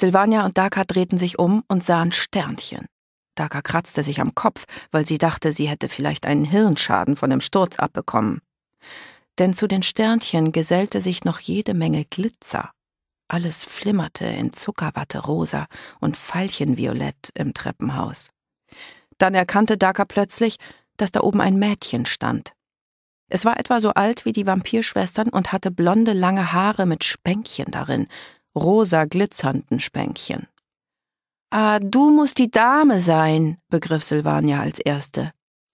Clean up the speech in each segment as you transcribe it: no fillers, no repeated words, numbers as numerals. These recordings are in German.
Silvania und Dhaka drehten sich um und sahen Sternchen. Dhaka kratzte sich am Kopf, weil sie dachte, sie hätte vielleicht einen Hirnschaden von dem Sturz abbekommen. Denn zu den Sternchen gesellte sich noch jede Menge Glitzer. Alles flimmerte in Zuckerwatte-rosa und Veilchenviolett im Treppenhaus. Dann erkannte Dhaka plötzlich, dass da oben ein Mädchen stand. Es war etwa so alt wie die Vampirschwestern und hatte blonde, lange Haare mit Spänkchen darin, rosa glitzernden Spänkchen. »Ah, du musst die Dame sein«, begriff Silvania als Erste.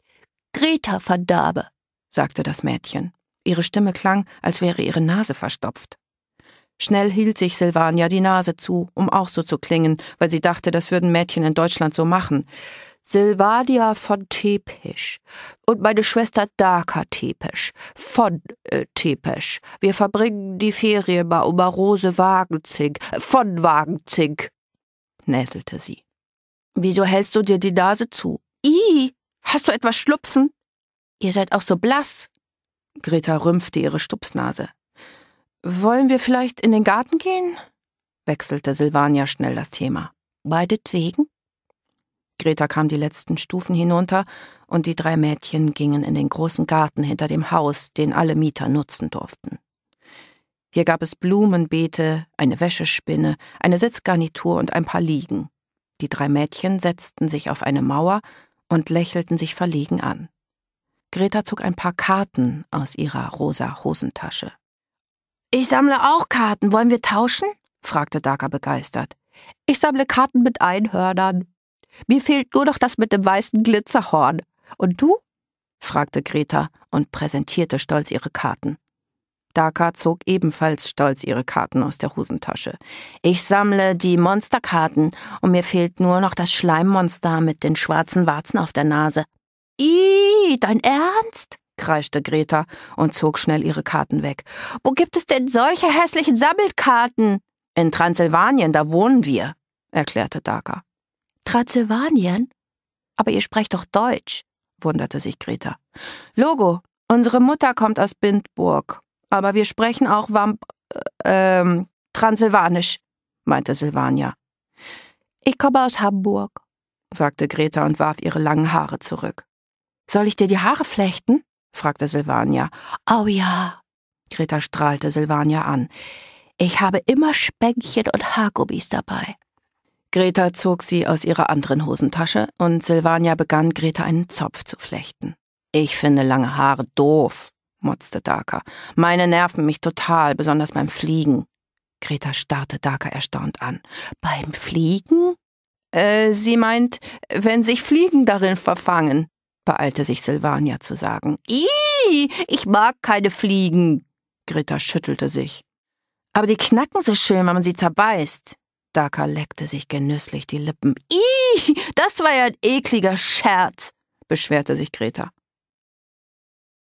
»Greta van Dabe«, sagte das Mädchen. Ihre Stimme klang, als wäre ihre Nase verstopft. Schnell hielt sich Silvania die Nase zu, um auch so zu klingen, weil sie dachte, das würden Mädchen in Deutschland so machen. »Silvania von Tepesch und meine Schwester Dhaka Tepesch von Tepesch. Wir verbringen die Ferien bei Oma Rose Wagenzink, von Wagenzink«, näselte sie. »Wieso hältst du dir die Nase zu? Ih, hast du etwas Schnupfen? Ihr seid auch so blass.« Greta rümpfte ihre Stupsnase. »Wollen wir vielleicht in den Garten gehen?« wechselte Silvania schnell das Thema. »Meinetwegen?« Greta kam die letzten Stufen hinunter und die 3 Mädchen gingen in den großen Garten hinter dem Haus, den alle Mieter nutzen durften. Hier gab es Blumenbeete, eine Wäschespinne, eine Sitzgarnitur und ein paar Liegen. Die 3 Mädchen setzten sich auf eine Mauer und lächelten sich verlegen an. Greta zog ein paar Karten aus ihrer rosa Hosentasche. »Ich sammle auch Karten. Wollen wir tauschen?« fragte Dhaka begeistert. »Ich sammle Karten mit Einhörnern. Mir fehlt nur noch das mit dem weißen Glitzerhorn. Und du?« fragte Greta und präsentierte stolz ihre Karten. Dhaka zog ebenfalls stolz ihre Karten aus der Hosentasche. »Ich sammle die Monsterkarten und mir fehlt nur noch das Schleimmonster mit den schwarzen Warzen auf der Nase.« »Ih, dein Ernst?« kreischte Greta und zog schnell ihre Karten weg. »Wo gibt es denn solche hässlichen Sammelkarten?« »In Transsilvanien, da wohnen wir«, erklärte Dhaka. »Transsilvanien? Aber ihr sprecht doch Deutsch«, wunderte sich Greta. »Logo, unsere Mutter kommt aus Bindburg, aber wir sprechen auch Transsilvanisch«, meinte Silvania. »Ich komme aus Hamburg«, sagte Greta und warf ihre langen Haare zurück. »Soll ich dir die Haare flechten?« fragte Silvania. »Oh ja«, Greta strahlte Silvania an. »Ich habe immer Spänkchen und Haargummis dabei.« Greta zog sie aus ihrer anderen Hosentasche und Silvania begann, Greta einen Zopf zu flechten. »Ich finde lange Haare doof«, motzte Dhaka. »Meine nerven mich total, besonders beim Fliegen.« Greta starrte Dhaka erstaunt an. »Beim Fliegen?« Sie meint, wenn sich Fliegen darin verfangen«, beeilte sich Silvania zu sagen. »Ih, ich mag keine Fliegen«, Greta schüttelte sich. »Aber die knacken so schön, wenn man sie zerbeißt.« Dhaka leckte sich genüsslich die Lippen. »Ih, das war ja ein ekliger Scherz«, beschwerte sich Greta.